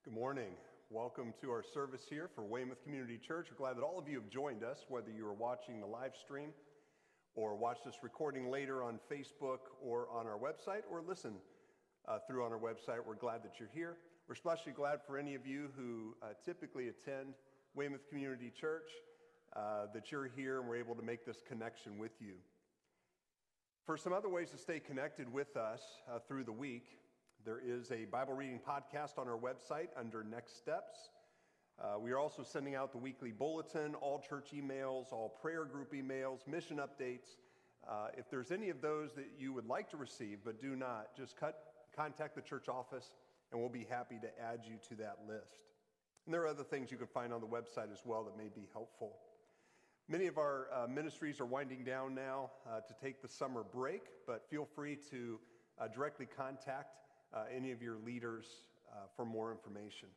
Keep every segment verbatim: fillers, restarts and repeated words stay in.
Good morning. Welcome to our service here for Weymouth Community Church. We're glad that all of you have joined us, whether you are watching the live stream or watch this recording later on Facebook or on our website, or listen uh, through on our website. We're glad that you're here. We're especially glad for any of you who uh, typically attend Weymouth Community Church, uh, that you're here and we're able to make this connection with you. For some other ways to stay connected with us uh, through the week, there is a Bible reading podcast on our website under Next Steps. Uh, we are also sending out the weekly bulletin, all church emails, all prayer group emails, mission updates. Uh, if there's any of those that you would like to receive but do not, just cut, contact the church office and we'll be happy to add you to that list. And there are other things you can find on the website as well that may be helpful. Many of our uh, ministries are winding down now uh, to take the summer break, but feel free to uh, directly contact Uh, any of your leaders uh, for more information.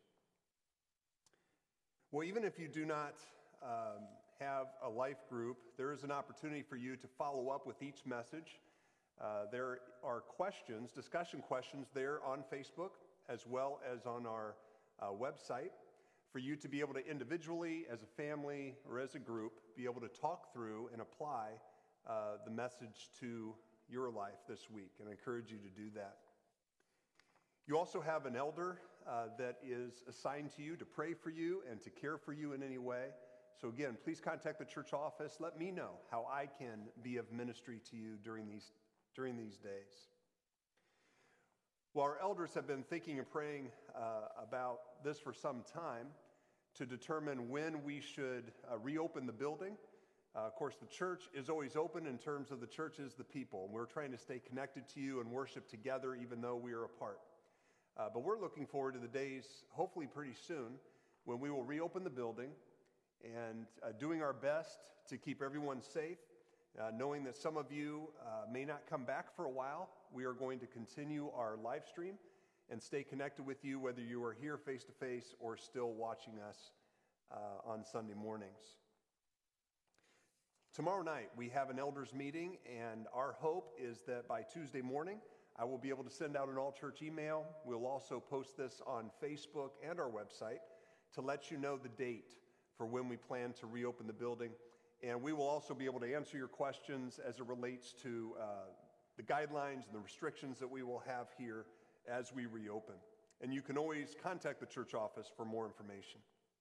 Well, even if you do not um, have a life group, there is an opportunity for you to follow up with each message. Uh, there are questions, discussion questions there on Facebook as well as on our uh, website for you to be able to individually, as a family, or as a group, be able to talk through and apply uh, the message to your life this week, and I encourage you to do that. You also have an elder uh, that is assigned to you to pray for you and to care for you in any way. So again, please contact the church office. Let me know how I can be of ministry to you during these, during these days. Well, our elders have been thinking and praying uh, about this for some time to determine when we should uh, reopen the building. Uh, of course, the church is always open in terms of the church is the people. We're trying to stay connected to you and worship together even though we are apart. Uh, but we're looking forward to the days, hopefully pretty soon, when we will reopen the building and uh, doing our best to keep everyone safe, uh, knowing that some of you uh, may not come back for a while. We are going to continue our live stream and stay connected with you, whether you are here face-to-face or still watching us uh, on Sunday mornings. Tomorrow night, we have an elders meeting, and our hope is that by Tuesday morning, I will be able to send out an all-church email. We'll also post this on Facebook and our website to let you know the date for when we plan to reopen the building. And we will also be able to answer your questions as it relates to uh, the guidelines and the restrictions that we will have here as we reopen. And you can always contact the church office for more information.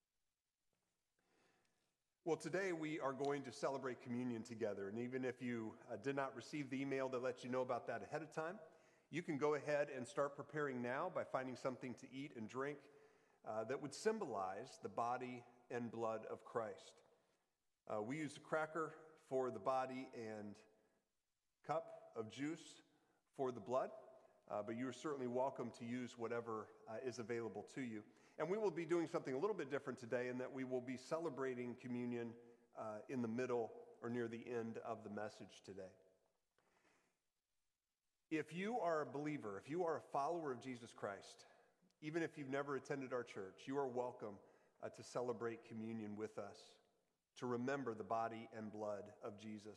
Well, today we are going to celebrate communion together. And even if you uh, did not receive the email that lets you know about that ahead of time, you can go ahead and start preparing now by finding something to eat and drink uh, that would symbolize the body and blood of Christ. Uh, we use a cracker for the body and cup of juice for the blood, uh, but you are certainly welcome to use whatever uh, is available to you. And we will be doing something a little bit different today in that we will be celebrating communion uh, in the middle or near the end of the message today. If you are a believer, if you are a follower of Jesus Christ, even if you've never attended our church, you are welcome uh, to celebrate communion with us, to remember the body and blood of Jesus.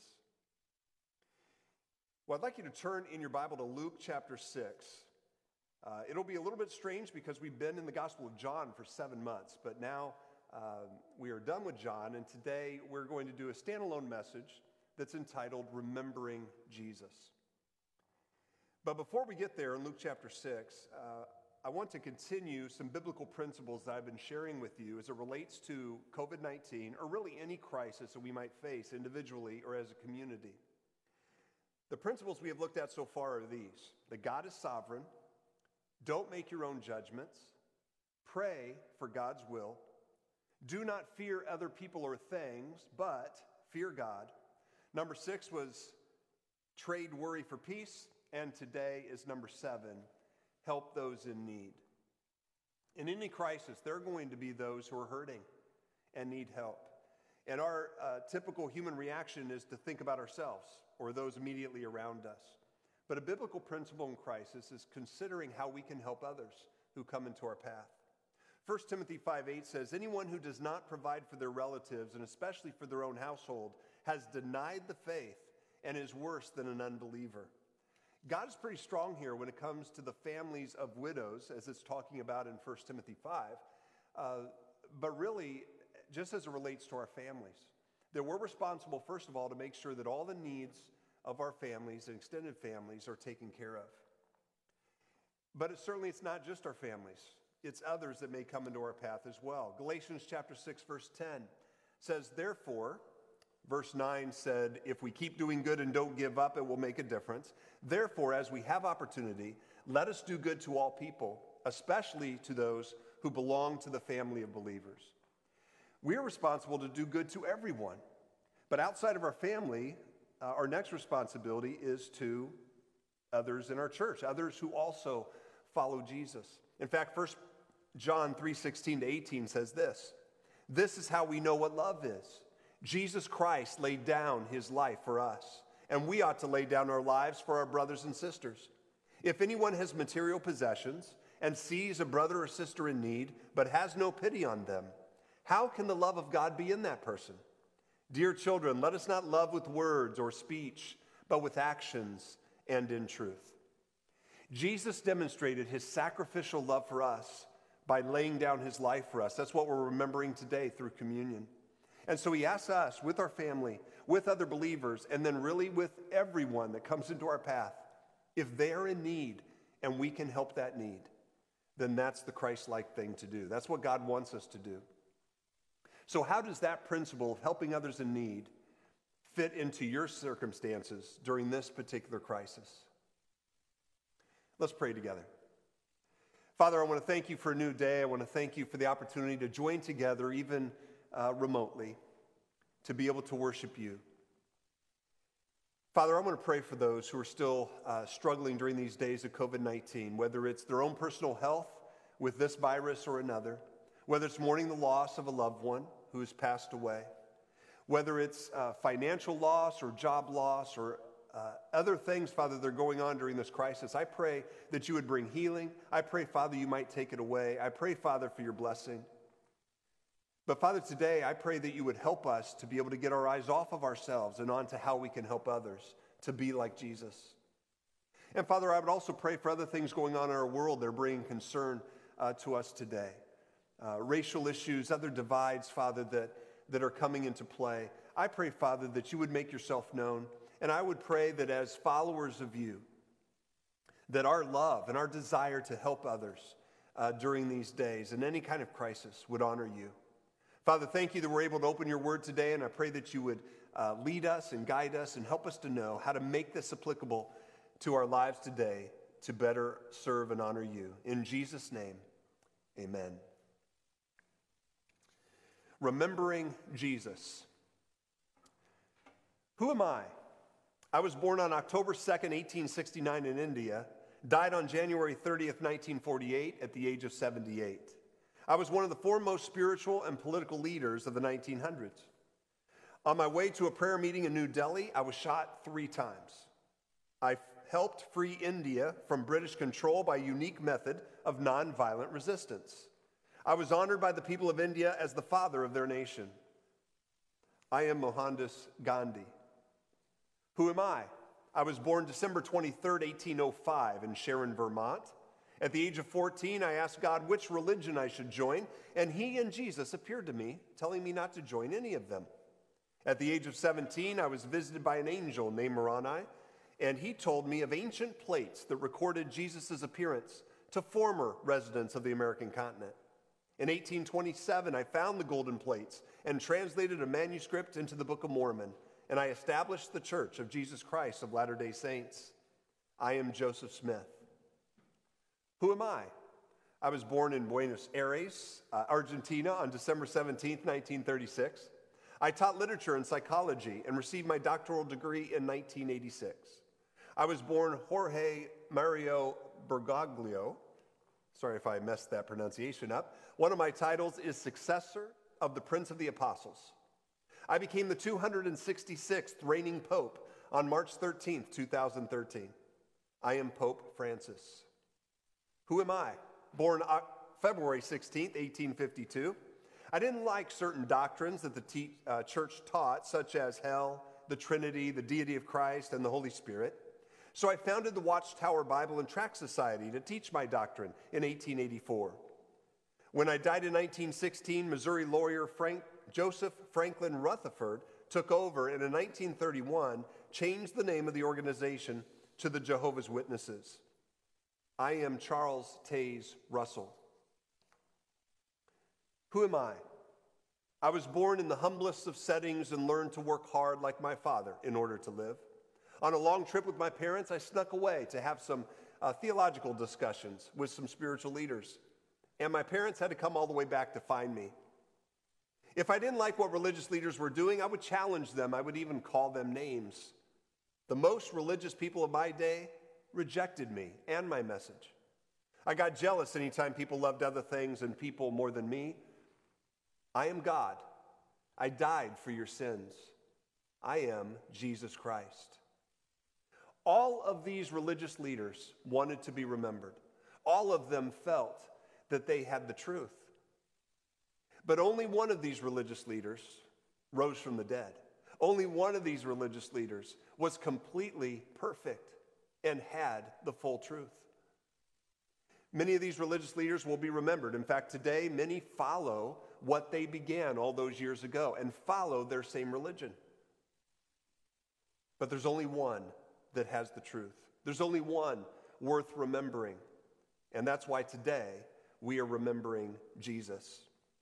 Well, I'd like you to turn in your Bible to Luke chapter six. Uh, it'll be a little bit strange because we've been in the Gospel of John for seven months, but now uh, we are done with John, and today we're going to do a standalone message that's entitled Remembering Jesus. But before we get there in Luke chapter six, uh, I want to continue some biblical principles that I've been sharing with you as it relates to covid nineteen, or really any crisis that we might face individually or as a community. The principles we have looked at so far are these: that God is sovereign, don't make your own judgments, pray for God's will, do not fear other people or things, but fear God. Number six was trade worry for peace. And today is number seven, help those in need. In any crisis, there are going to be those who are hurting and need help. And our uh, typical human reaction is to think about ourselves or those immediately around us. But a biblical principle in crisis is considering how we can help others who come into our path. First Timothy five eight says, anyone who does not provide for their relatives, and especially for their own household, has denied the faith and is worse than an unbeliever. God is pretty strong here when it comes to the families of widows, as it's talking about in First Timothy five, uh, but really, just as it relates to our families, that we're responsible, first of all, to make sure that all the needs of our families and extended families are taken care of. But it, certainly it's not just our families. It's others that may come into our path as well. Galatians chapter six, verse ten says, therefore, verse nine said, if we keep doing good and don't give up, it will make a difference. Therefore, as we have opportunity, let us do good to all people, especially to those who belong to the family of believers. We are responsible to do good to everyone. But outside of our family, uh, our next responsibility is to others in our church, others who also follow Jesus. In fact, First John three sixteen to eighteen says this, this is how we know what love is. Jesus Christ laid down his life for us, and we ought to lay down our lives for our brothers and sisters. If anyone has material possessions and sees a brother or sister in need, but has no pity on them, how can the love of God be in that person? Dear children, let us not love with words or speech, but with actions and in truth. Jesus demonstrated his sacrificial love for us by laying down his life for us. That's what we're remembering today through communion. And so he asks us, with our family, with other believers, and then really with everyone that comes into our path, if they're in need and we can help that need, then that's the Christ-like thing to do. That's what God wants us to do. So how does that principle of helping others in need fit into your circumstances during this particular crisis? Let's pray together. Father, I want to thank you for a new day. I want to thank you for the opportunity to join together, even uh, remotely, to be able to worship you. Father, I want to pray for those who are still uh, struggling during these days of covid nineteen, whether it's their own personal health with this virus or another, whether it's mourning the loss of a loved one who has passed away, whether it's uh, financial loss or job loss or uh, other things, Father, that are going on during this crisis. I pray that you would bring healing. I pray, Father, you might take it away. I pray, Father, for your blessing. But Father, today I pray that you would help us to be able to get our eyes off of ourselves and onto how we can help others to be like Jesus. And Father, I would also pray for other things going on in our world that are bringing concern uh, to us today. Uh, racial issues, other divides, Father, that, that are coming into play. I pray, Father, that you would make yourself known. And I would pray that as followers of you, that our love and our desire to help others uh, during these days and any kind of crisis would honor you. Father, thank you that we're able to open your word today, and I pray that you would uh, lead us and guide us and help us to know how to make this applicable to our lives today to better serve and honor you. In Jesus' name, amen. Remembering Jesus. Who am I? I was born on October second, eighteen sixty-nine in India, died on January thirtieth, nineteen forty-eight at the age of seventy-eight. I was one of the foremost spiritual and political leaders of the nineteen hundreds. On my way to a prayer meeting in New Delhi, I was shot three times. I helped free India from British control by a unique method of nonviolent resistance. I was honored by the people of India as the father of their nation. I am Mohandas Gandhi. Who am I? I was born December twenty-third, eighteen oh five in Sharon, Vermont. At the age of fourteen, I asked God which religion I should join, and he and Jesus appeared to me, telling me not to join any of them. At the age of seventeen, I was visited by an angel named Moroni, and he told me of ancient plates that recorded Jesus' appearance to former residents of the American continent. In eighteen twenty-seven, I found the golden plates and translated a manuscript into the Book of Mormon, and I established the Church of Jesus Christ of Latter-day Saints. I am Joseph Smith. Who am I? I was born in Buenos Aires, uh, Argentina on December seventeenth, nineteen thirty-six. I taught literature and psychology and received my doctoral degree in nineteen eighty-six. I was born Jorge Mario Bergoglio. Sorry if I messed that pronunciation up. One of my titles is Successor of the Prince of the Apostles. I became the two hundred sixty-sixth reigning pope on March thirteenth, two thousand thirteen. I am Pope Francis. Who am I? Born February sixteenth, eighteen fifty-two. I didn't like certain doctrines that the te- uh, church taught, such as hell, the Trinity, the deity of Christ, and the Holy Spirit. So I founded the Watchtower Bible and Tract Society to teach my doctrine in eighteen eighty-four. When I died in nineteen sixteen, Missouri lawyer Frank, Joseph Franklin Rutherford took over and in nineteen thirty-one changed the name of the organization to the Jehovah's Witnesses. I am Charles Taze Russell. Who am I? I was born in the humblest of settings and learned to work hard like my father in order to live. On a long trip with my parents, I snuck away to have some uh, theological discussions with some spiritual leaders. And my parents had to come all the way back to find me. If I didn't like what religious leaders were doing, I would challenge them. I would even call them names. The most religious people of my day rejected me and my message. I got jealous anytime people loved other things and people more than me. I am God. I died for your sins. I am Jesus Christ. All of these religious leaders wanted to be remembered. All of them felt that they had the truth. But only one of these religious leaders rose from the dead. Only one of these religious leaders was completely perfect and had the full truth. Many of these religious leaders will be remembered. In fact, today, many follow what they began all those years ago and follow their same religion. But there's only one that has the truth. There's only one worth remembering. And that's why today we are remembering Jesus.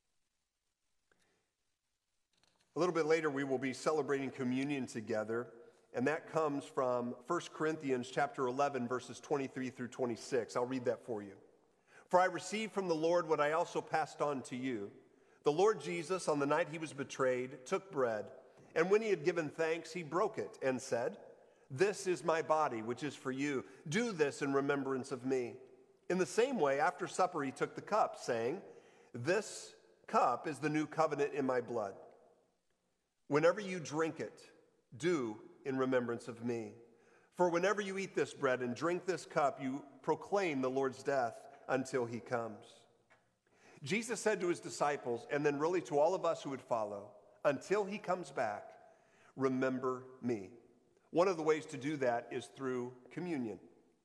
A little bit later, we will be celebrating communion together, and that comes from First Corinthians chapter eleven, verses twenty-three through twenty-six. I'll read that for you. For I received from the Lord what I also passed on to you. The Lord Jesus, on the night he was betrayed, took bread, and when he had given thanks, he broke it and said, "This is my body, which is for you. Do this in remembrance of me." In the same way, after supper, he took the cup, saying, "This cup is the new covenant in my blood. Whenever you drink it, do in remembrance of me. For whenever you eat this bread and drink this cup, you proclaim the Lord's death until he comes." Jesus said to his disciples, and then really to all of us who would follow, until he comes back, remember me. One of the ways to do that is through communion.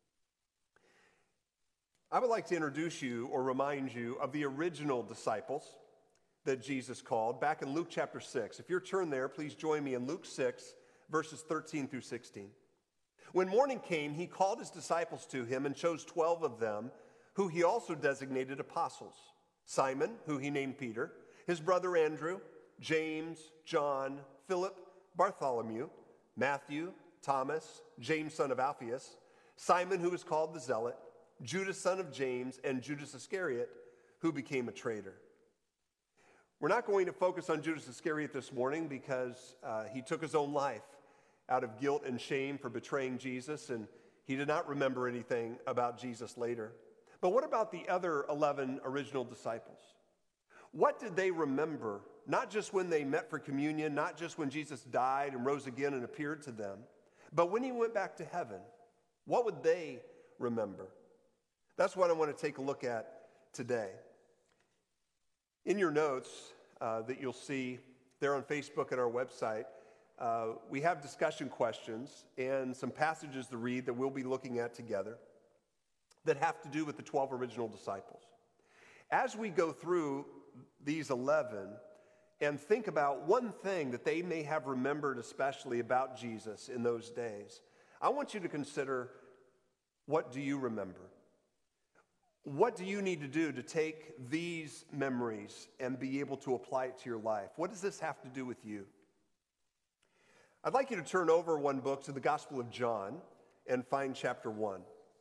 I would like to introduce you or remind you of the original disciples that Jesus called back in Luke chapter six. If you're turned there, please join me in Luke six, verses thirteen through sixteen. When morning came, he called his disciples to him and chose twelve of them, who he also designated apostles. Simon, who he named Peter, his brother Andrew, James, John, Philip, Bartholomew, Matthew, Thomas, James son of Alphaeus, Simon, who was called the Zealot, Judas son of James, and Judas Iscariot, who became a traitor. We're not going to focus on Judas Iscariot this morning because uh, he took his own life out of guilt and shame for betraying Jesus, and he did not remember anything about Jesus later. But what about the other eleven original disciples? What did they remember, not just when they met for communion, not just when Jesus died and rose again and appeared to them, but when he went back to heaven? What would they remember? That's what I want to take a look at today. In your notes uh, that you'll see there on Facebook and our website, uh, we have discussion questions and some passages to read that we'll be looking at together that have to do with the twelve original disciples. As we go through these eleven and think about one thing that they may have remembered especially about Jesus in those days, I want you to consider, what do you remember? What do you need to do to take these memories and be able to apply it to your life? What does this have to do with you? I'd like you to turn over one book to the Gospel of John and find chapter one.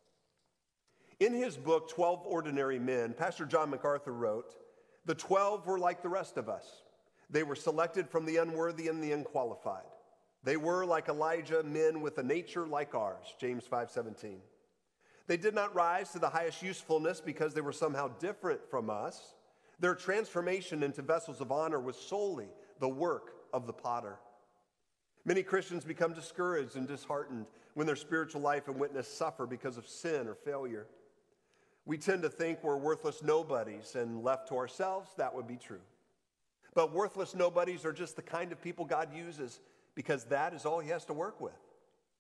In his book, twelve Ordinary Men, Pastor John MacArthur wrote, "The twelve were like the rest of us. They were selected from the unworthy and the unqualified. They were, like Elijah, men with a nature like ours," James five seventeen. "They did not rise to the highest usefulness because they were somehow different from us. Their transformation into vessels of honor was solely the work of the potter." Many Christians become discouraged and disheartened when their spiritual life and witness suffer because of sin or failure. We tend to think we're worthless nobodies, and left to ourselves, that would be true. But worthless nobodies are just the kind of people God uses because that is all he has to work with.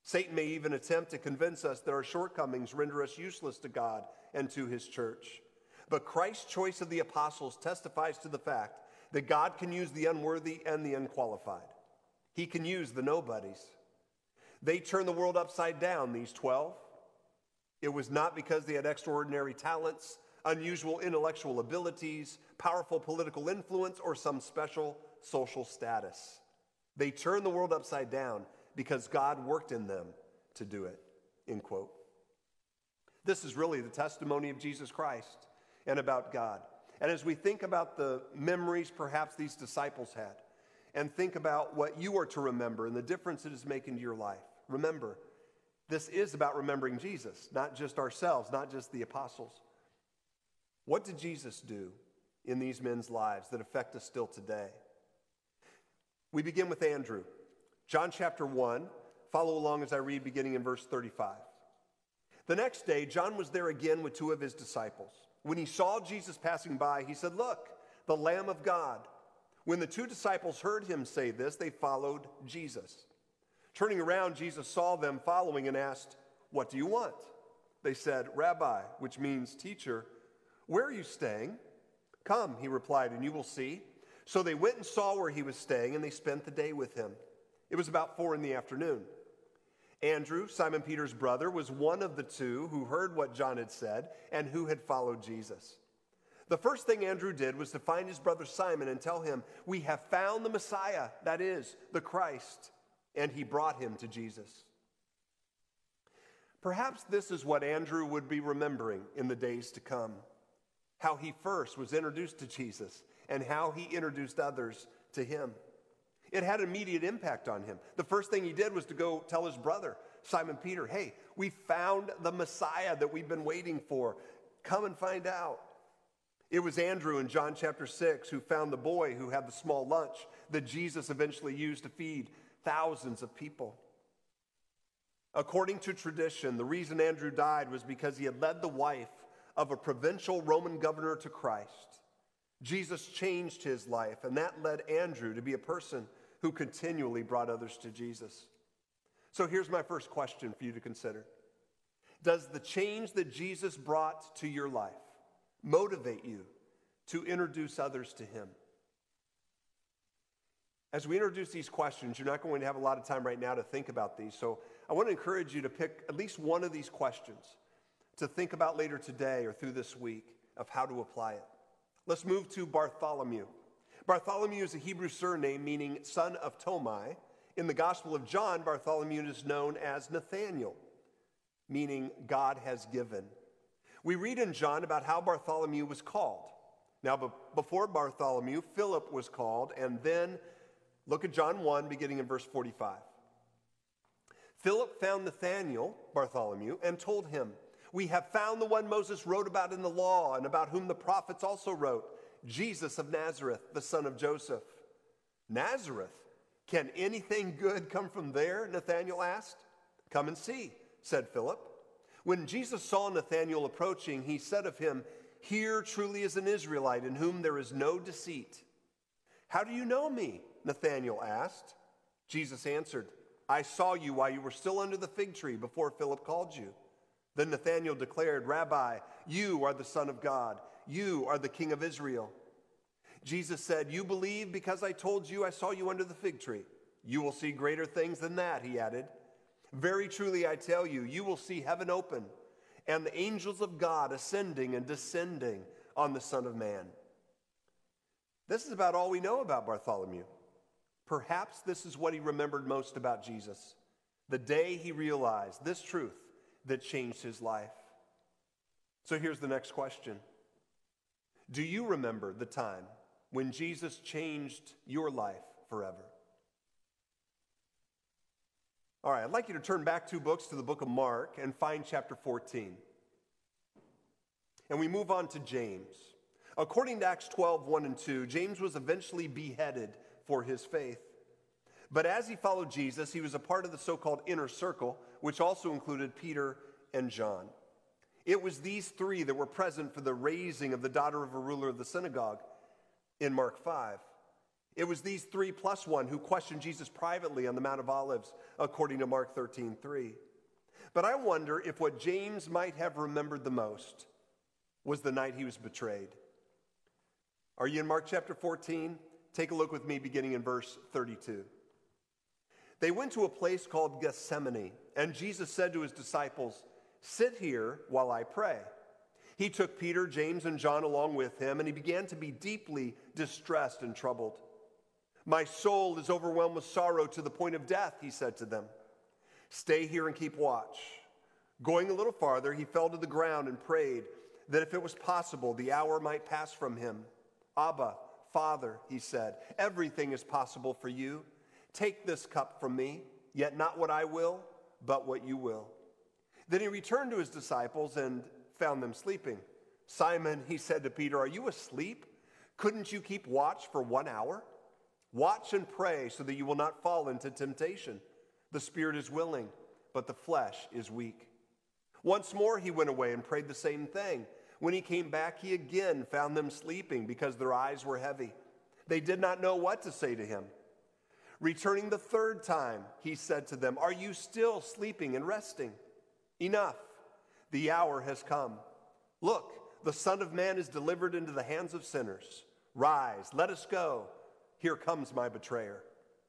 Satan may even attempt to convince us that our shortcomings render us useless to God and to his church. But Christ's choice of the apostles testifies to the fact that God can use the unworthy and the unqualified. He can use the nobodies. They turned the world upside down, these twelve. It was not because they had extraordinary talents, unusual intellectual abilities, powerful political influence, or some special social status. They turned the world upside down because God worked in them to do it, end quote. This is really the testimony of Jesus Christ and about God. And as we think about the memories perhaps these disciples had, and think about what you are to remember and the difference it is making to your life, remember, this is about remembering Jesus, not just ourselves, not just the apostles. What did Jesus do in these men's lives that affect us still today? We begin with Andrew. John chapter one, follow along as I read beginning in verse thirty-five. The next day, John was there again with two of his disciples. When he saw Jesus passing by, he said, "Look, the Lamb of God." When the two disciples heard him say this, they followed Jesus. Turning around, Jesus saw them following and asked, "What do you want?" They said, "Rabbi," which means teacher, "where are you staying?" "Come," he replied, "and you will see." So they went and saw where he was staying, and they spent the day with him. It was about four in the afternoon. Andrew, Simon Peter's brother, was one of the two who heard what John had said and who had followed Jesus. The first thing Andrew did was to find his brother Simon and tell him, "We have found the Messiah, that is, the Christ." And he brought him to Jesus. Perhaps this is what Andrew would be remembering in the days to come. How he first was introduced to Jesus and how he introduced others to him. It had immediate impact on him. The first thing he did was to go tell his brother, Simon Peter, "Hey, we found the Messiah that we've been waiting for. Come and find out." It was Andrew in John chapter six who found the boy who had the small lunch that Jesus eventually used to feed thousands of people. According to tradition, the reason Andrew died was because he had led the wife of a provincial Roman governor to Christ. Jesus changed his life, and that led Andrew to be a person who continually brought others to Jesus. So here's my first question for you to consider. Does the change that Jesus brought to your life motivate you to introduce others to him? As we introduce these questions, you're not going to have a lot of time right now to think about these, so I want to encourage you to pick at least one of these questions to think about later today or through this week of how to apply it. Let's move to Bartholomew. Bartholomew is a Hebrew surname meaning son of Tomai. In the Gospel of John, Bartholomew is known as Nathanael, meaning God has given. We read in John about how Bartholomew was called. Now, be- before Bartholomew, Philip was called, and then look at John one, beginning in verse forty-five. Philip found Nathanael, Bartholomew, and told him, "We have found the one Moses wrote about in the law and about whom the prophets also wrote, Jesus of Nazareth, the son of Joseph." "Nazareth? Can anything good come from there?" Nathanael asked. "Come and see," said Philip. When Jesus saw Nathanael approaching, he said of him, "Here truly is an Israelite in whom there is no deceit." "How do you know me?" Nathanael asked. Jesus answered, "I saw you while you were still under the fig tree before Philip called you." Then Nathanael declared, "Rabbi, you are the Son of God. You are the King of Israel." Jesus said, "You believe because I told you I saw you under the fig tree. You will see greater things than that," he added. "Very truly I tell you, you will see heaven open and the angels of God ascending and descending on the Son of Man." This is about all we know about Bartholomew. Perhaps this is what he remembered most about Jesus, the day he realized this truth that changed his life. So here's the next question. Do you remember the time when Jesus changed your life forever? All right, I'd like you to turn back two books to the book of Mark and find chapter fourteen. And we move on to James. According to Acts twelve, one and two, James was eventually beheaded for his faith. But as he followed Jesus, he was a part of the so-called inner circle, which also included Peter and John. It was these three that were present for the raising of the daughter of a ruler of the synagogue in Mark five. It was these three plus one who questioned Jesus privately on the Mount of Olives, according to Mark thirteen three. But I wonder if what James might have remembered the most was the night he was betrayed. Are you in Mark chapter fourteen? Take a look with me beginning in verse thirty-two. They went to a place called Gethsemane, and Jesus said to his disciples, "Sit here while I pray." He took Peter, James, and John along with him, and he began to be deeply distressed and troubled. "My soul is overwhelmed with sorrow to the point of death," he said to them. "Stay here and keep watch." Going a little farther, he fell to the ground and prayed that if it was possible, the hour might pass from him. "Abba, Father," he said, "everything is possible for you. Take this cup from me, yet not what I will, but what you will." Then he returned to his disciples and found them sleeping. "Simon," he said to Peter, "are you asleep? Couldn't you keep watch for one hour? Watch and pray so that you will not fall into temptation. The spirit is willing, but the flesh is weak." Once more he went away and prayed the same thing. When he came back, he again found them sleeping because their eyes were heavy. They did not know what to say to him. Returning the third time, he said to them, "Are you still sleeping and resting? Enough, the hour has come. Look, the Son of Man is delivered into the hands of sinners. Rise, let us go. Here comes my betrayer."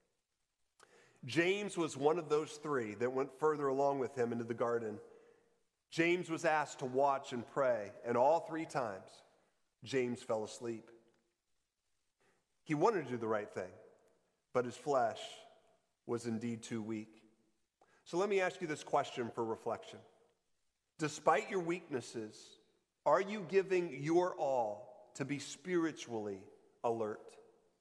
James was one of those three that went further along with him into the garden. James was asked to watch and pray, and all three times, James fell asleep. He wanted to do the right thing, but his flesh was indeed too weak. So let me ask you this question for reflection. Despite your weaknesses, are you giving your all to be spiritually alert?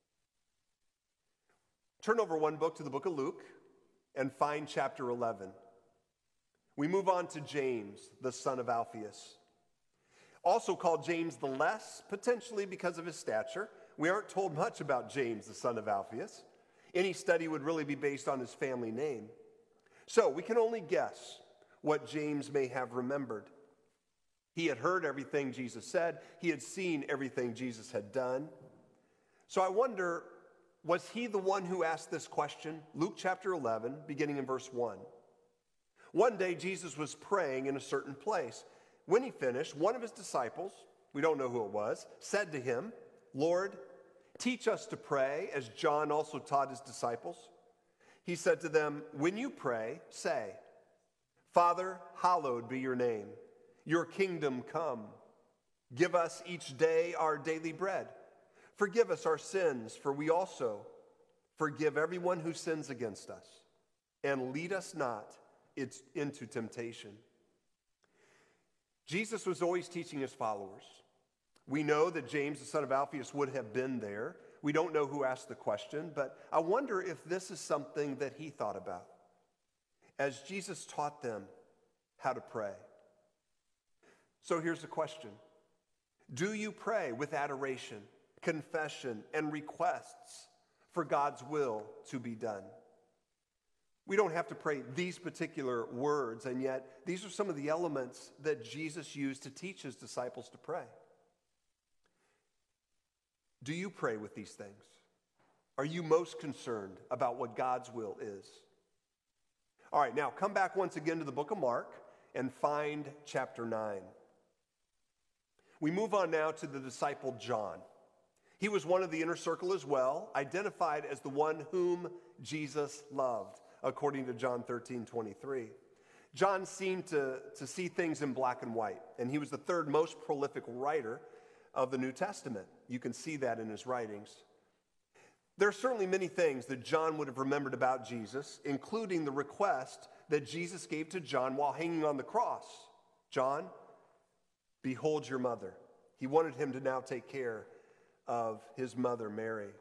Turn over one book to the book of Luke and find chapter eleven. We move on to James, the son of Alphaeus. Also called James the Less, potentially because of his stature. We aren't told much about James, the son of Alphaeus. Any study would really be based on his family name. So we can only guess what James may have remembered. He had heard everything Jesus said. He had seen everything Jesus had done. So I wonder, was he the one who asked this question? Luke chapter eleven, beginning in verse one. One day Jesus was praying in a certain place. When he finished, one of his disciples, we don't know who it was, said to him, "Lord, teach us to pray as John also taught his disciples." He said to them, "When you pray, say, 'Father, hallowed be your name. Your kingdom come. Give us each day our daily bread. Forgive us our sins, for we also forgive everyone who sins against us. And lead us not into temptation.'" Jesus was always teaching his followers. We know that James, the son of Alphaeus, would have been there. We don't know who asked the question, but I wonder if this is something that he thought about as Jesus taught them how to pray. So here's the question. Do you pray with adoration, confession, and requests for God's will to be done? We don't have to pray these particular words, and yet these are some of the elements that Jesus used to teach his disciples to pray. Do you pray with these things? Are you most concerned about what God's will is? All right, now come back once again to the book of Mark and find chapter nine. We move on now to the disciple John. He was one of the inner circle as well, identified as the one whom Jesus loved, according to John thirteen twenty-three. John seemed to, to see things in black and white, and he was the third most prolific writer of the New Testament. You can see that in his writings. There are certainly many things that John would have remembered about Jesus, including the request that Jesus gave to John while hanging on the cross. "John, behold your mother." He wanted him to now take care of his mother, Mary.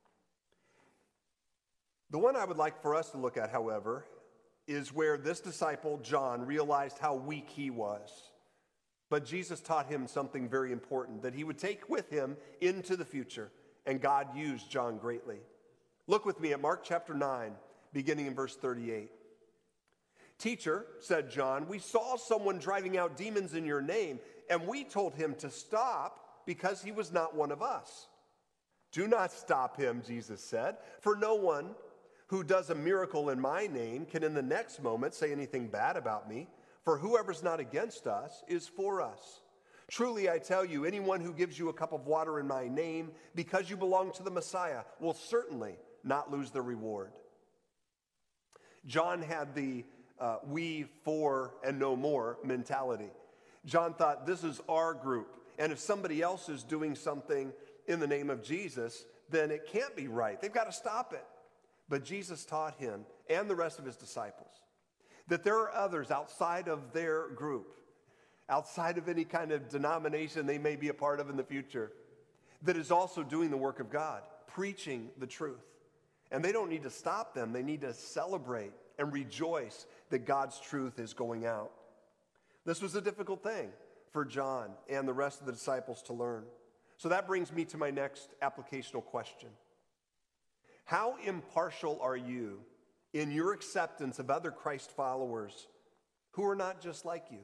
The one I would like for us to look at, however, is where this disciple, John, realized how weak he was. But Jesus taught him something very important that he would take with him into the future, and God used John greatly. Look with me at Mark chapter nine, beginning in verse thirty-eight. "Teacher," said John, "we saw someone driving out demons in your name, and we told him to stop because he was not one of us." Do not stop him, Jesus said, for no one who does a miracle in my name can in the next moment say anything bad about me, for whoever's not against us is for us. Truly, I tell you, anyone who gives you a cup of water in my name because you belong to the Messiah will certainly not lose their reward. John had the uh, we, for, and no more mentality. John thought, this is our group, and if somebody else is doing something in the name of Jesus, then it can't be right. They've got to stop it. But Jesus taught him and the rest of his disciples that there are others outside of their group, outside of any kind of denomination they may be a part of in the future, that is also doing the work of God, preaching the truth. And they don't need to stop them. They need to celebrate and rejoice that God's truth is going out. This was a difficult thing for John and the rest of the disciples to learn. So that brings me to my next applicational question. How impartial are you in your acceptance of other Christ followers who are not just like you?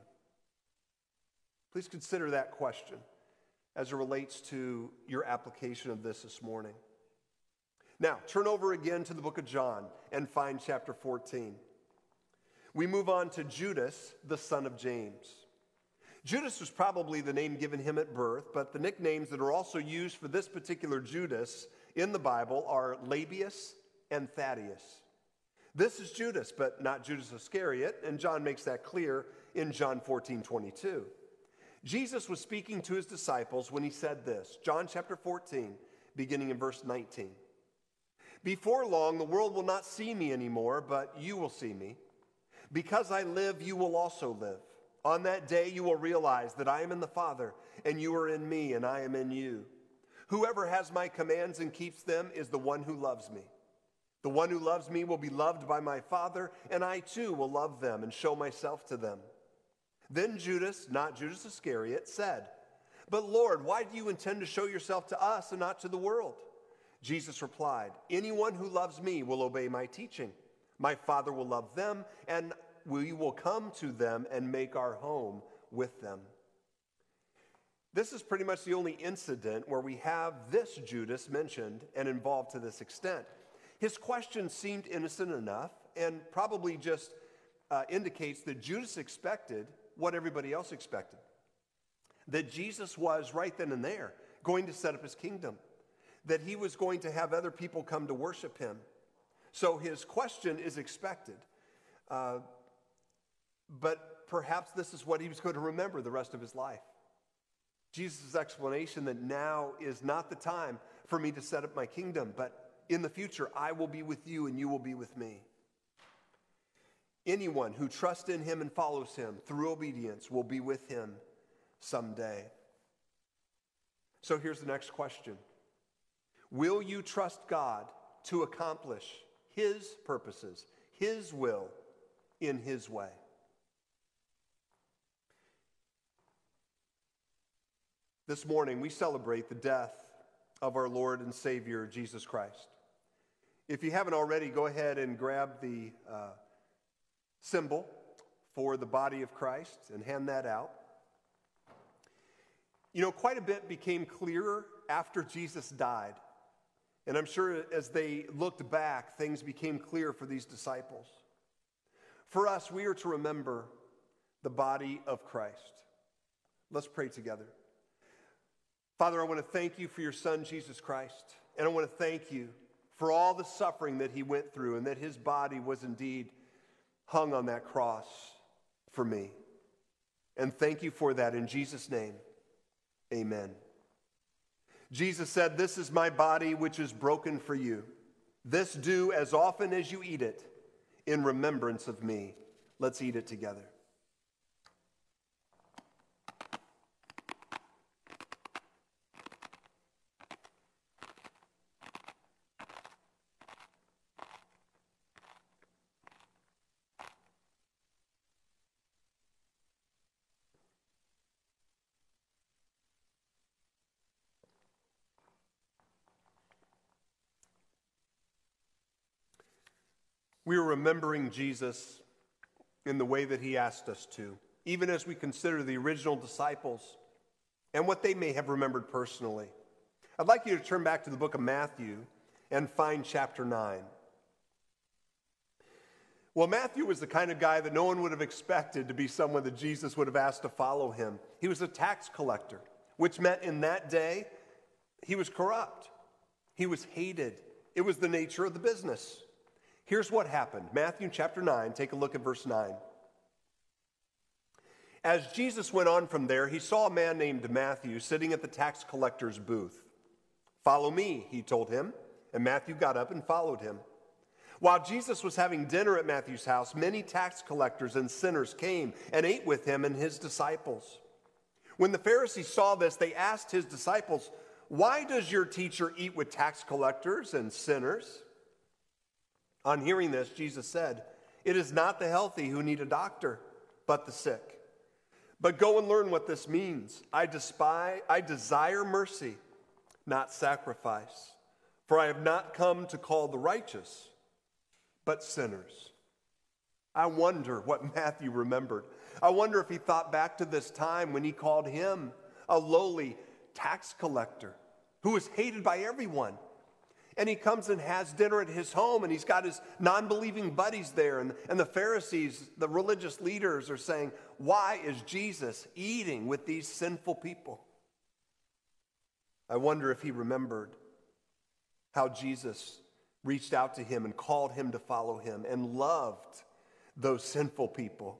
Please consider that question as it relates to your application of this this morning. Now, turn over again to the book of John and find chapter fourteen. We move on to Judas, the son of James. Judas was probably the name given him at birth, but the nicknames that are also used for this particular Judas in the Bible are Labius and Thaddeus. This is Judas, but not Judas Iscariot, and John makes that clear in John fourteen twenty-two. Jesus was speaking to his disciples when he said this, John chapter fourteen, beginning in verse nineteen. Before long, the world will not see me anymore, but you will see me. Because I live, you will also live. On that day, you will realize that I am in the Father, and you are in me, and I am in you. Whoever has my commands and keeps them is the one who loves me. The one who loves me will be loved by my Father, and I too will love them and show myself to them. Then Judas, not Judas Iscariot, said, But Lord, why do you intend to show yourself to us and not to the world? Jesus replied, Anyone who loves me will obey my teaching. My Father will love them, and we will come to them and make our home with them. This is pretty much the only incident where we have this Judas mentioned and involved to this extent. His question seemed innocent enough and probably just uh, indicates that Judas expected what everybody else expected. That Jesus was right then and there going to set up his kingdom. That he was going to have other people come to worship him. So his question is expected. Uh, but perhaps this is what he was going to remember the rest of his life. Jesus' explanation that now is not the time for me to set up my kingdom, but in the future I will be with you and you will be with me. Anyone who trusts in him and follows him through obedience will be with him someday. So here's the next question. Will you trust God to accomplish his purposes, his will, in his way? This morning, we celebrate the death of our Lord and Savior, Jesus Christ. If you haven't already, go ahead and grab the uh, symbol for the body of Christ and hand that out. You know, quite a bit became clearer after Jesus died. And I'm sure as they looked back, things became clear for these disciples. For us, we are to remember the body of Christ. Let's pray together. Father, I want to thank you for your Son, Jesus Christ. And I want to thank you for all the suffering that he went through and that his body was indeed hung on that cross for me. And thank you for that in Jesus' name. Amen. Jesus said, This is my body which is broken for you. This do as often as you eat it in remembrance of me. Let's eat it together. We are remembering Jesus in the way that he asked us to, even as we consider the original disciples and what they may have remembered personally. I'd like you to turn back to the book of Matthew and find chapter nine. Well, Matthew was the kind of guy that no one would have expected to be someone that Jesus would have asked to follow him. He was a tax collector, which meant in that day, he was corrupt. He was hated. It was the nature of the business. Here's what happened. Matthew chapter nine, take a look at verse nine. As Jesus went on from there, he saw a man named Matthew sitting at the tax collector's booth. "Follow me," he told him, and Matthew got up and followed him. While Jesus was having dinner at Matthew's house, many tax collectors and sinners came and ate with him and his disciples. When the Pharisees saw this, they asked his disciples, "Why does your teacher eat with tax collectors and sinners?" On hearing this, Jesus said, "It is not the healthy who need a doctor, but the sick. But go and learn what this means. I despise, I desire mercy, not sacrifice. For I have not come to call the righteous, but sinners." I wonder what Matthew remembered. I wonder if he thought back to this time when he called him a lowly tax collector who was hated by everyone. And he comes and has dinner at his home, and he's got his non-believing buddies there. And, and the Pharisees, the religious leaders, are saying, "Why is Jesus eating with these sinful people?" I wonder if he remembered how Jesus reached out to him and called him to follow him and loved those sinful people.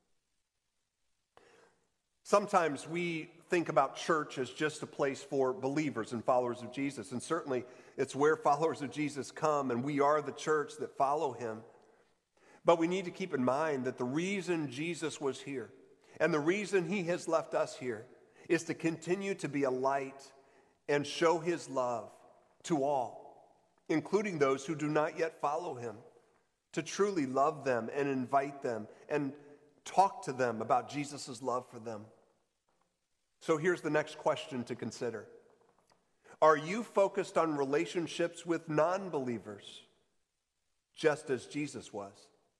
Sometimes we think about church as just a place for believers and followers of Jesus, and certainly it's where followers of Jesus come, and we are the church that follow him. But we need to keep in mind that the reason Jesus was here and the reason he has left us here is to continue to be a light and show his love to all, including those who do not yet follow him, to truly love them and invite them and talk to them about Jesus' love for them. So here's the next question to consider. Are you focused on relationships with non-believers, just as Jesus was?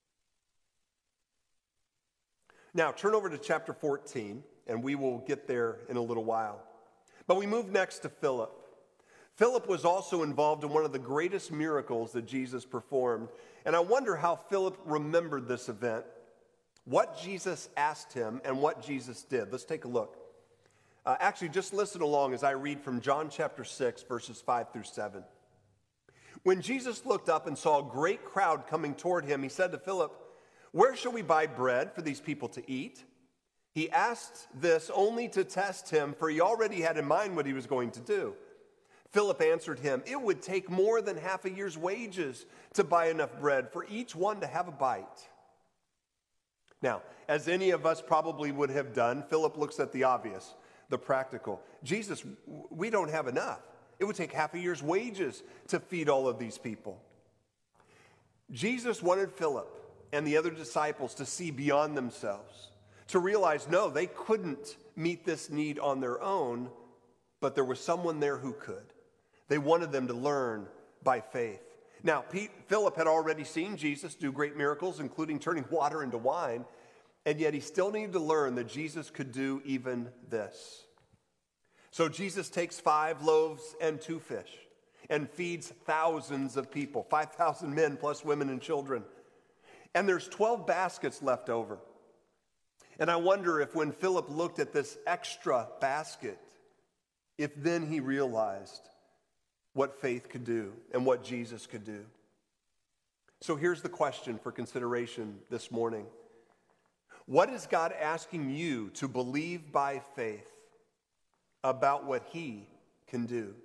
Now, turn over to chapter fourteen, and we will get there in a little while. But we move next to Philip. Philip was also involved in one of the greatest miracles that Jesus performed. And I wonder how Philip remembered this event, what Jesus asked him, and what Jesus did. Let's take a look. Uh, actually, just listen along as I read from John chapter six, verses five through seven. When Jesus looked up and saw a great crowd coming toward him, he said to Philip, "Where shall we buy bread for these people to eat?" He asked this only to test him, for he already had in mind what he was going to do. Philip answered him, "It would take more than half a year's wages to buy enough bread for each one to have a bite." Now, as any of us probably would have done, Philip looks at the obvious, the practical. "Jesus, we don't have enough. It would take half a year's wages to feed all of these people." Jesus wanted Philip and the other disciples to see beyond themselves, to realize, no, they couldn't meet this need on their own, but there was someone there who could. They wanted them to learn by faith. Now, Pete, Philip had already seen Jesus do great miracles, including turning water into wine, and yet he still needed to learn that Jesus could do even this. So Jesus takes five loaves and two fish and feeds thousands of people, five thousand men plus women and children. And there's twelve baskets left over. And I wonder if when Philip looked at this extra basket, if then he realized what faith could do and what Jesus could do. So here's the question for consideration this morning. What is God asking you to believe by faith about what he can do?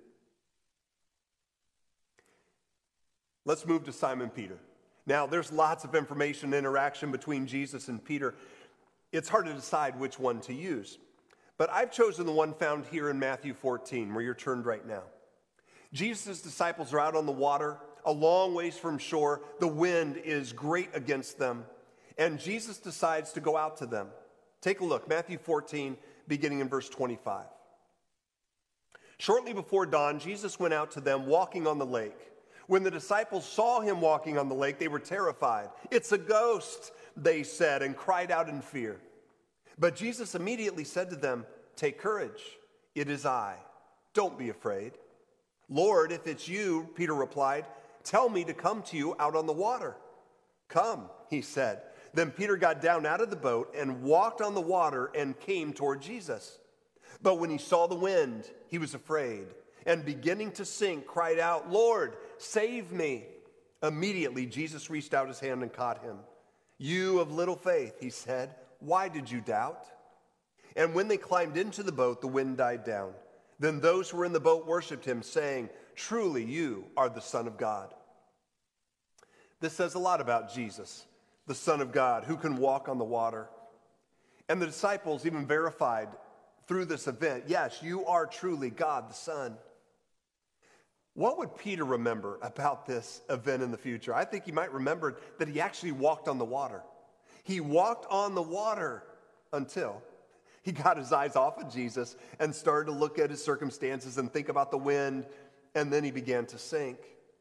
Let's move to Simon Peter. Now, there's lots of information and interaction between Jesus and Peter. It's hard to decide which one to use. But I've chosen the one found here in Matthew fourteen, where you're turned right now. Jesus' disciples are out on the water, a long ways from shore. The wind is great against them. And Jesus decides to go out to them. Take a look, Matthew fourteen, beginning in verse twenty-five. Shortly before dawn, Jesus went out to them walking on the lake. When the disciples saw him walking on the lake, they were terrified. "It's a ghost," they said, and cried out in fear. But Jesus immediately said to them, "Take courage, it is I. Don't be afraid." "Lord, if it's you," Peter replied, "tell me to come to you out on the water." "Come," he said. Then Peter got down out of the boat and walked on the water and came toward Jesus. But when he saw the wind, he was afraid, and beginning to sink, cried out, "Lord, save me." Immediately Jesus reached out his hand and caught him. "You of little faith," he said, "why did you doubt?" And when they climbed into the boat, the wind died down. Then those who were in the boat worshiped him, saying, "Truly you are the Son of God." This says a lot about Jesus, the Son of God, who can walk on the water. And the disciples even verified through this event, yes, you are truly God the Son. What would Peter remember about this event in the future? I think he might remember that he actually walked on the water. He walked on the water until he got his eyes off of Jesus and started to look at his circumstances and think about the wind, and then he began to sink.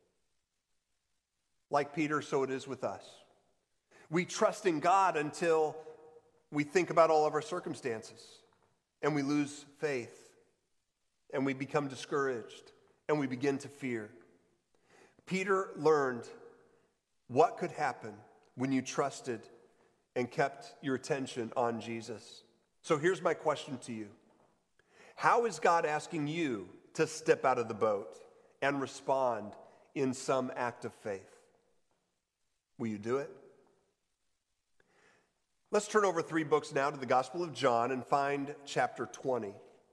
Like Peter, so it is with us. We trust in God until we think about all of our circumstances, and we lose faith, and we become discouraged, and we begin to fear. Peter learned what could happen when you trusted and kept your attention on Jesus. So here's my question to you. How is God asking you to step out of the boat and respond in some act of faith? Will you do it? Let's turn over three books now to the Gospel of John and find chapter twenty.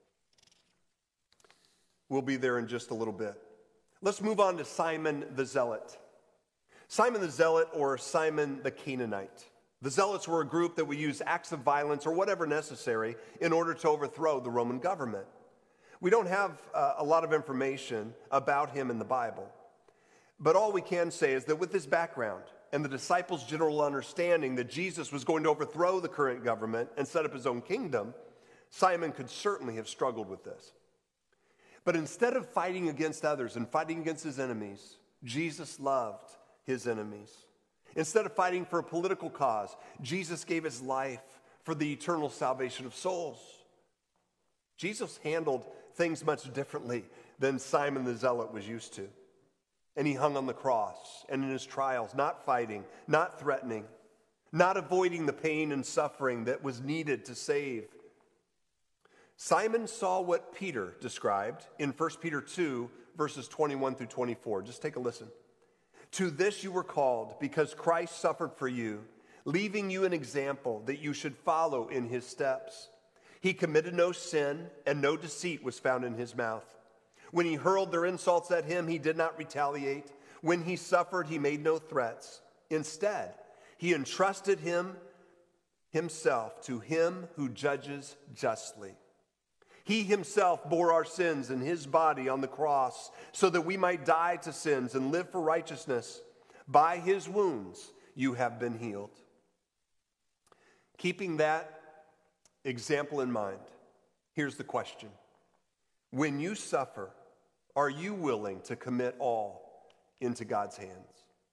We'll be there in just a little bit. Let's move on to Simon the Zealot. Simon the Zealot, or Simon the Canaanite. The Zealots were a group that would use acts of violence or whatever necessary in order to overthrow the Roman government. We don't have uh, a lot of information about him in the Bible, but all we can say is that with his background and the disciples' general understanding that Jesus was going to overthrow the current government and set up his own kingdom, Simon could certainly have struggled with this. But instead of fighting against others and fighting against his enemies, Jesus loved his enemies. Instead of fighting for a political cause, Jesus gave his life for the eternal salvation of souls. Jesus handled things much differently than Simon the Zealot was used to. And he hung on the cross, and in his trials, not fighting, not threatening, not avoiding the pain and suffering that was needed to save. Simon saw what Peter described in First Peter two, verses twenty-one through twenty-four. Just take a listen. "To this you were called, because Christ suffered for you, leaving you an example that you should follow in his steps. He committed no sin, and no deceit was found in his mouth. When he hurled their insults at him, he did not retaliate. When he suffered, he made no threats. Instead, he entrusted him himself to him who judges justly. He himself bore our sins in his body on the cross so that we might die to sins and live for righteousness. By his wounds you have been healed." Keeping that example in mind, here's the question. When you suffer, are you willing to commit all into God's hands?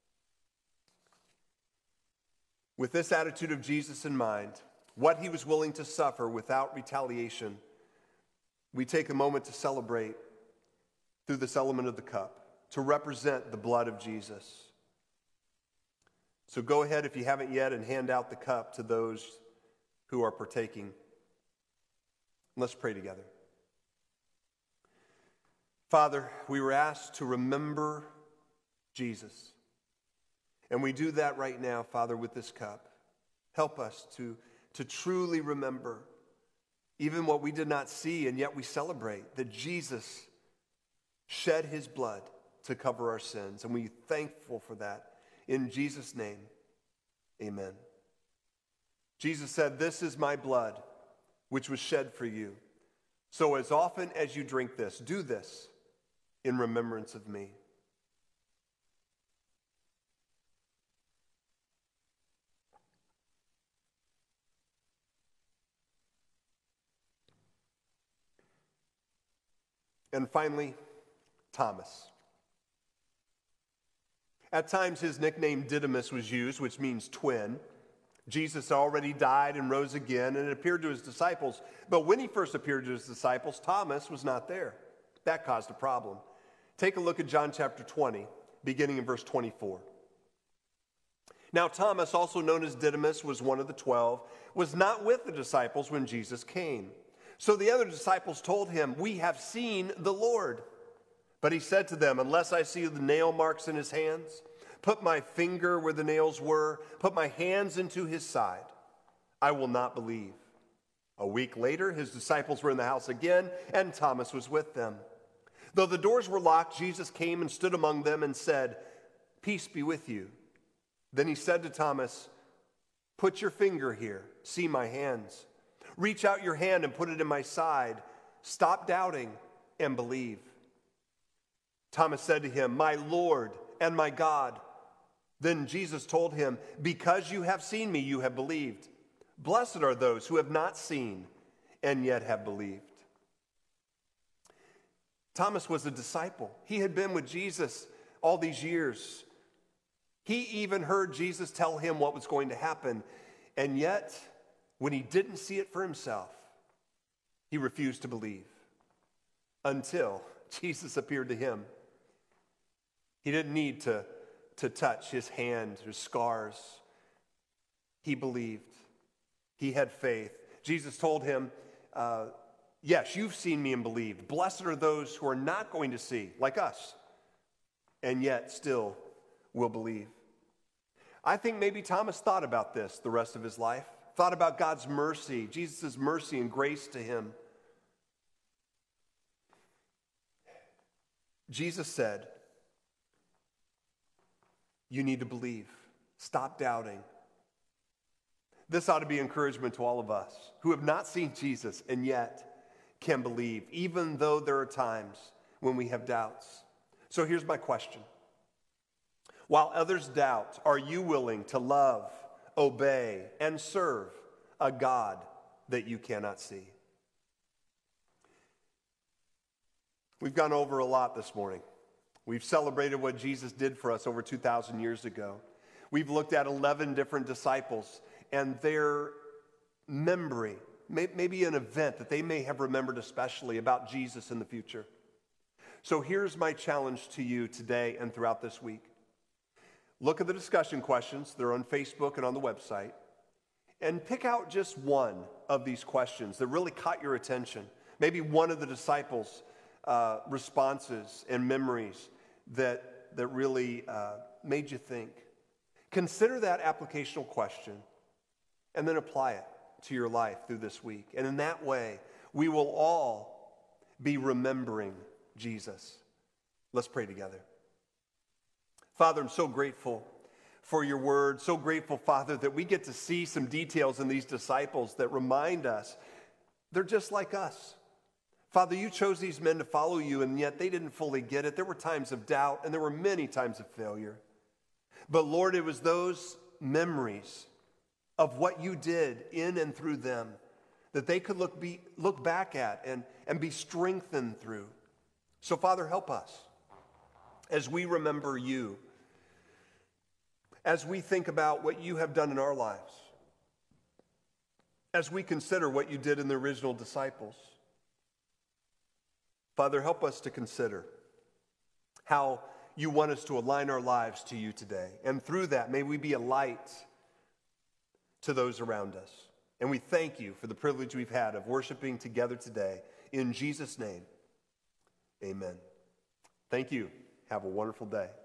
With this attitude of Jesus in mind, what he was willing to suffer without retaliation, we take a moment to celebrate through this element of the cup, to represent the blood of Jesus. So go ahead, if you haven't yet, and hand out the cup to those who are partaking. Let's pray together. Father, we were asked to remember Jesus. And we do that right now, Father, with this cup. Help us to, to truly remember even what we did not see, and yet we celebrate that Jesus shed his blood to cover our sins. And we're thankful for that. In Jesus' name, amen. Jesus said, "This is my blood, which was shed for you. So as often as you drink this, do this in remembrance of me." And finally, Thomas. At times his nickname Didymus was used, which means twin. Jesus already died and rose again and appeared to his disciples. But when he first appeared to his disciples, Thomas was not there. That caused a problem. Take a look at John chapter twenty, beginning in verse twenty-four. Now Thomas, also known as Didymus, was one of the twelve, was not with the disciples when Jesus came. So the other disciples told him, "We have seen the Lord." But he said to them, "Unless I see the nail marks in his hands, put my finger where the nails were, put my hands into his side, I will not believe." A week later, his disciples were in the house again, and Thomas was with them. Though the doors were locked, Jesus came and stood among them and said, "Peace be with you." Then he said to Thomas, "Put your finger here, see my hands. Reach out your hand and put it in my side. Stop doubting and believe." Thomas said to him, "My Lord and my God." Then Jesus told him, "Because you have seen me, you have believed. Blessed are those who have not seen and yet have believed." Thomas was a disciple. He had been with Jesus all these years. He even heard Jesus tell him what was going to happen. And yet, when he didn't see it for himself, he refused to believe until Jesus appeared to him. He didn't need to, to touch his hand, his scars. He believed. He had faith. Jesus told him, uh, yes, you've seen me and believed. Blessed are those who are not going to see, like us, and yet still will believe. I think maybe Thomas thought about this the rest of his life, thought about God's mercy, Jesus' mercy and grace to him. Jesus said, you need to believe. Stop doubting. This ought to be encouragement to all of us who have not seen Jesus and yet can believe, even though there are times when we have doubts. So here's my question. While others doubt, are you willing to love, obey, and serve a God that you cannot see? We've gone over a lot this morning. We've celebrated what Jesus did for us over two thousand years ago. We've looked at eleven different disciples and their memory, maybe an event that they may have remembered especially about Jesus in the future. So here's my challenge to you today and throughout this week. Look at the discussion questions. They're on Facebook and on the website. And pick out just one of these questions that really caught your attention. Maybe one of the disciples' uh, responses and memories that, that really uh, made you think. Consider that applicational question and then apply it to your life through this week. And in that way, we will all be remembering Jesus. Let's pray together. Father, I'm so grateful for your word. So grateful, Father, that we get to see some details in these disciples that remind us they're just like us. Father, you chose these men to follow you, and yet they didn't fully get it. There were times of doubt, and there were many times of failure. But Lord, it was those memories of what you did in and through them that they could look, be, look back at and, and be strengthened through. So, Father, help us as we remember you, as we think about what you have done in our lives, as we consider what you did in the original disciples. Father, help us to consider how you want us to align our lives to you today. And through that, may we be a light to those around us. And we thank you for the privilege we've had of worshiping together today. In Jesus' name, amen. Thank you. Have a wonderful day.